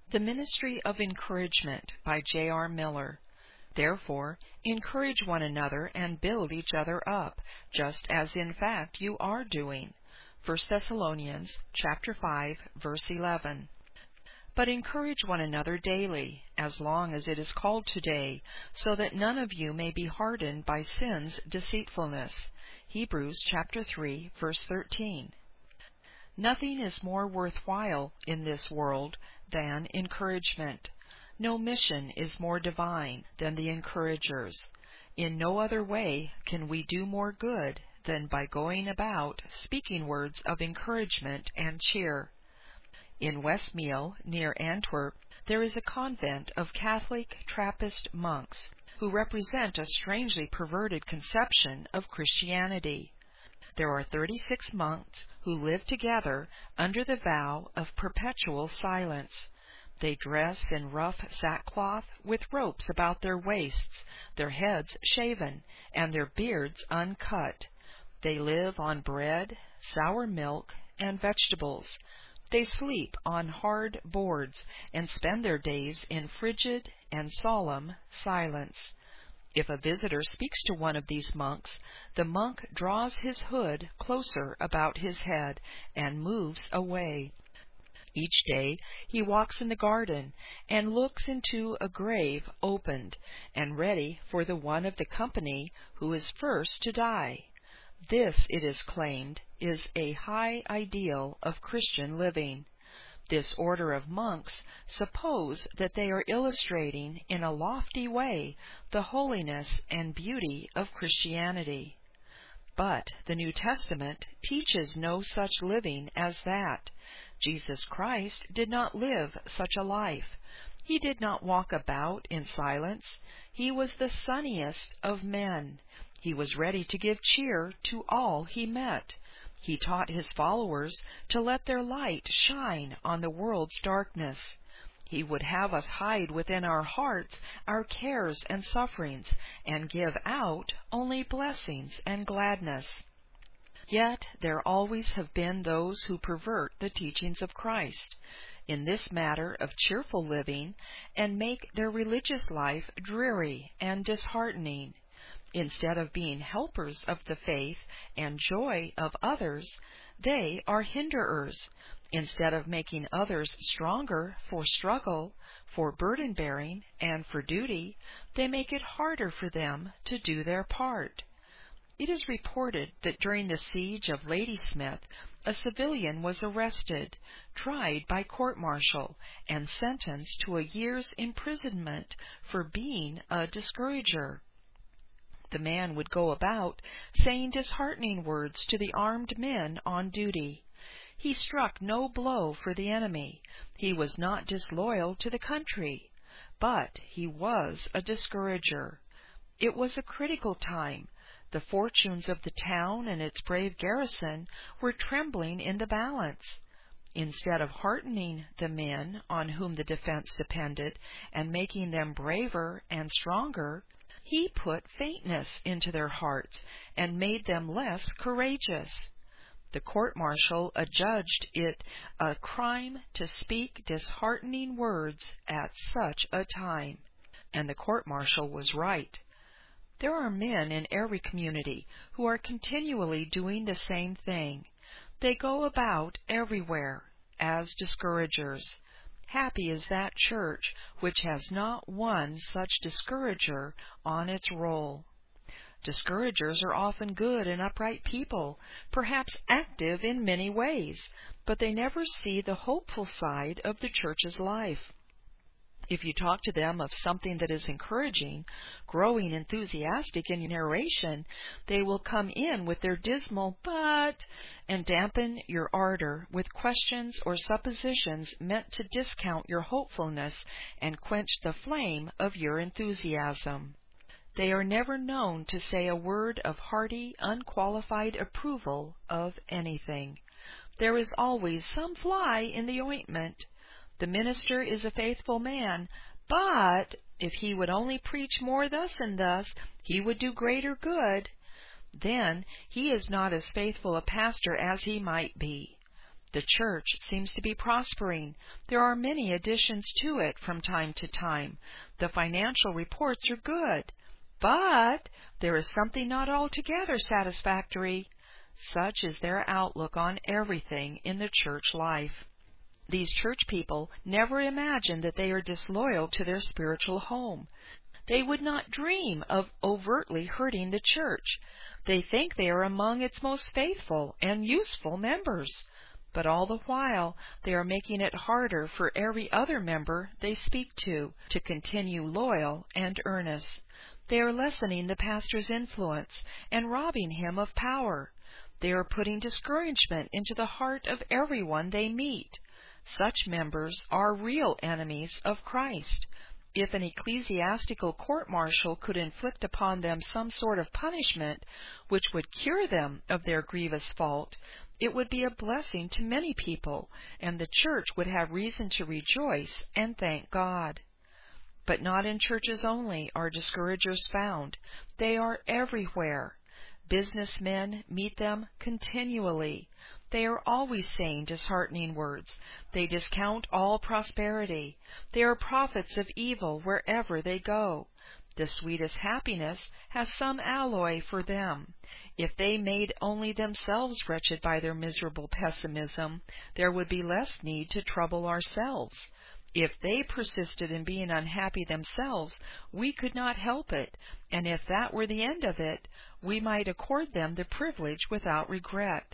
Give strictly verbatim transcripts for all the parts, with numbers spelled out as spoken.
The Ministry of Encouragement by J R Miller. Therefore, encourage one another and build each other up, just as in fact you are doing. First Thessalonians chapter five, verse eleven. But encourage one another daily, as long as it is called today, so that none of you may be hardened by sin's deceitfulness. Hebrews chapter three, verse thirteen. Nothing is more worthwhile in this world than encouragement. No mission is more divine than the encouragers. In no other way can we do more good than by going about speaking words of encouragement and cheer. In Westmeal, near Antwerp, there is a convent of Catholic Trappist monks who represent a strangely perverted conception of Christianity. There are thirty-six monks who live together under the vow of perpetual silence. They dress in rough sackcloth with ropes about their waists, their heads shaven, and their beards uncut. They live on bread, sour milk, and vegetables. They sleep on hard boards and spend their days in frigid and solemn silence. If a visitor speaks to one of these monks, the monk draws his hood closer about his head and moves away. Each day he walks in the garden and looks into a grave opened and ready for the one of the company who is first to die. This, it is claimed, is a high ideal of Christian living. This order of monks suppose that they are illustrating in a lofty way the holiness and beauty of Christianity. But the New Testament teaches no such living as that. Jesus Christ did not live such a life. He did not walk about in silence. He was the sunniest of men. He was ready to give cheer to all he met. He taught his followers to let their light shine on the world's darkness. He would have us hide within our hearts our cares and sufferings, and give out only blessings and gladness. Yet there always have been those who pervert the teachings of Christ in this matter of cheerful living, and make their religious life dreary and disheartening. Instead of being helpers of the faith and joy of others, they are hinderers. Instead of making others stronger for struggle, for burden-bearing, and for duty, they make it harder for them to do their part. It is reported that during the siege of Ladysmith, a civilian was arrested, tried by court-martial, and sentenced to a year's imprisonment for being a discourager. The man would go about saying disheartening words to the armed men on duty. He struck no blow for the enemy. He was not disloyal to the country, but he was a discourager. It was a critical time. The fortunes of the town and its brave garrison were trembling in the balance. Instead of heartening the men on whom the defense depended and making them braver and stronger, he put faintness into their hearts and made them less courageous. The court-martial adjudged it a crime to speak disheartening words at such a time, and the court-martial was right. There are men in every community who are continually doing the same thing. They go about everywhere as discouragers. Happy is that church which has not one such discourager on its roll. Discouragers are often good and upright people, perhaps active in many ways, but they never see the hopeful side of the church's life. If you talk to them of something that is encouraging, growing enthusiastic in narration, they will come in with their dismal "but" and dampen your ardor with questions or suppositions meant to discount your hopefulness and quench the flame of your enthusiasm. They are never known to say a word of hearty, unqualified approval of anything. There is always some fly in the ointment. The minister is a faithful man, but if he would only preach more thus and thus, he would do greater good. Then he is not as faithful a pastor as he might be. The church seems to be prospering. There are many additions to it from time to time. The financial reports are good. But there is something not altogether satisfactory. Such is their outlook on everything in the church life. These church people never imagine that they are disloyal to their spiritual home. They would not dream of overtly hurting the church. They think they are among its most faithful and useful members. But all the while they are making it harder for every other member they speak to to continue loyal and earnest. They are lessening the pastor's influence and robbing him of power. They are putting discouragement into the heart of everyone they meet. Such members are real enemies of Christ. If an ecclesiastical court-martial could inflict upon them some sort of punishment which would cure them of their grievous fault, it would be a blessing to many people, and the church would have reason to rejoice and thank God. But not in churches only are discouragers found. They are everywhere. Businessmen meet them continually. They are always saying disheartening words. They discount all prosperity. They are prophets of evil wherever they go. The sweetest happiness has some alloy for them. If they made only themselves wretched by their miserable pessimism, there would be less need to trouble ourselves. If they persisted in being unhappy themselves, we could not help it, and if that were the end of it, we might accord them the privilege without regret.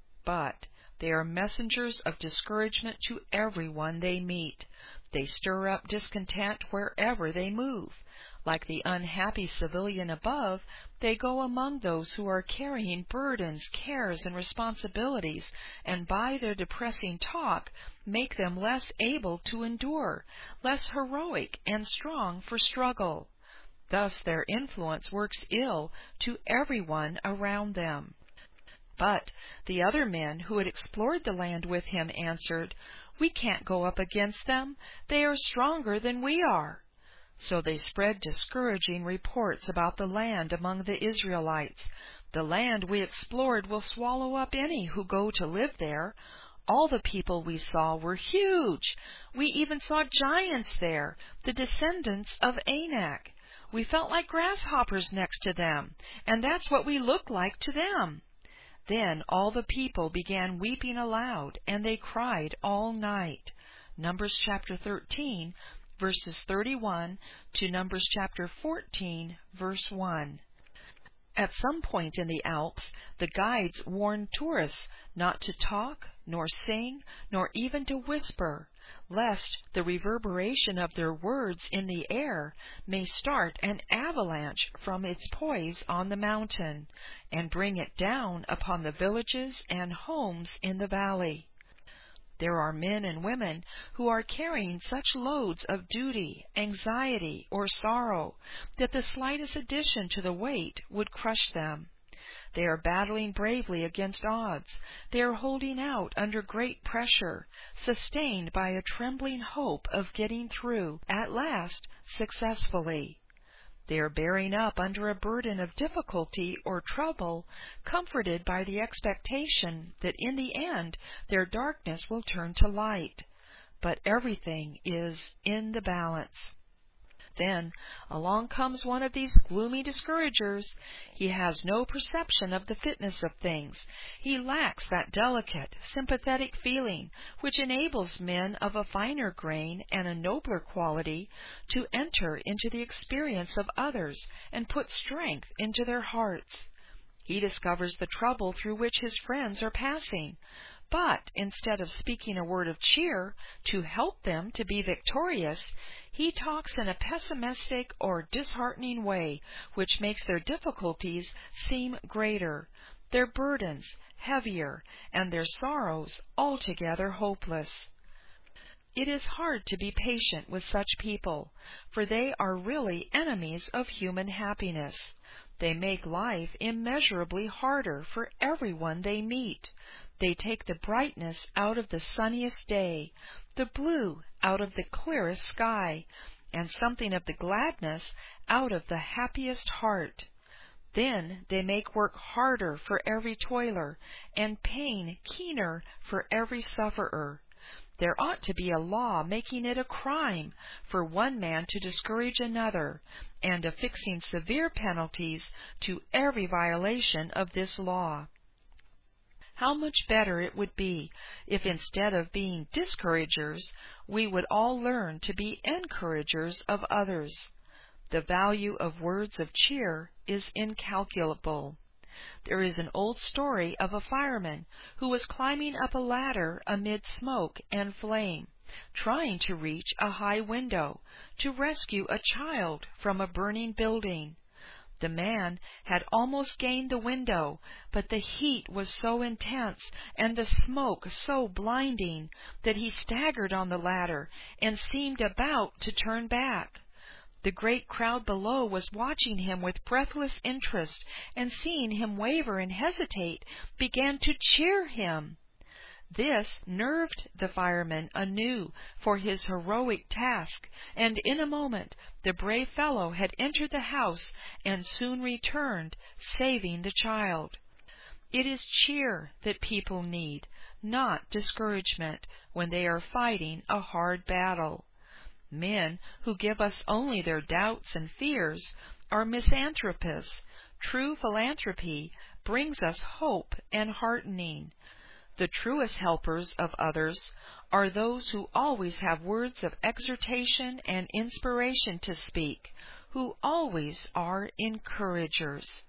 But they are messengers of discouragement to everyone they meet. They stir up discontent wherever they move. Like the unhappy civilian above, they go among those who are carrying burdens, cares, and responsibilities, and by their depressing talk make them less able to endure, less heroic and strong for struggle. Thus their influence works ill to everyone around them. But the other men who had explored the land with him answered, "We can't go up against them. They are stronger than we are." So they spread discouraging reports about the land among the Israelites. "The land we explored will swallow up any who go to live there. All the people we saw were huge. We even saw giants there, the descendants of Anak. We felt like grasshoppers next to them, and that's what we looked like to them." Then all the people began weeping aloud, and they cried all night. Numbers chapter thirteen, verses thirty-one to Numbers chapter fourteen, verse one. At some point in the Alps, the guides warn tourists not to talk, nor sing, nor even to whisper, lest the reverberation of their words in the air may start an avalanche from its poise on the mountain, and bring it down upon the villages and homes in the valley. There are men and women who are carrying such loads of duty, anxiety, or sorrow that the slightest addition to the weight would crush them. They are battling bravely against odds. They are holding out under great pressure, sustained by a trembling hope of getting through, at last, successfully. They are bearing up under a burden of difficulty or trouble, comforted by the expectation that in the end their darkness will turn to light. But everything is in the balance. Then along comes one of these gloomy discouragers. He has no perception of the fitness of things. He lacks that delicate, sympathetic feeling which enables men of a finer grain and a nobler quality to enter into the experience of others and put strength into their hearts. He discovers the trouble through which his friends are passing, but instead of speaking a word of cheer to help them to be victorious, he talks in a pessimistic or disheartening way which makes their difficulties seem greater, their burdens heavier, and their sorrows altogether hopeless. It is hard to be patient with such people, for they are really enemies of human happiness. They make life immeasurably harder for everyone they meet. They take the brightness out of the sunniest day, the blue out of the clearest sky, and something of the gladness out of the happiest heart. Then they make work harder for every toiler, and pain keener for every sufferer. There ought to be a law making it a crime for one man to discourage another, and affixing severe penalties to every violation of this law. How much better it would be if instead of being discouragers, we would all learn to be encouragers of others. The value of words of cheer is incalculable. There is an old story of a fireman who was climbing up a ladder amid smoke and flame, trying to reach a high window to rescue a child from a burning building. The man had almost gained the window, but the heat was so intense and the smoke so blinding that he staggered on the ladder and seemed about to turn back. The great crowd below was watching him with breathless interest, and seeing him waver and hesitate, began to cheer him. This nerved the fireman anew for his heroic task, and in a moment the brave fellow had entered the house and soon returned, saving the child. It is cheer that people need, not discouragement, when they are fighting a hard battle. Men who give us only their doubts and fears are misanthropists. True philanthropy brings us hope and heartening. The truest helpers of others are those who always have words of exhortation and inspiration to speak, who always are encouragers.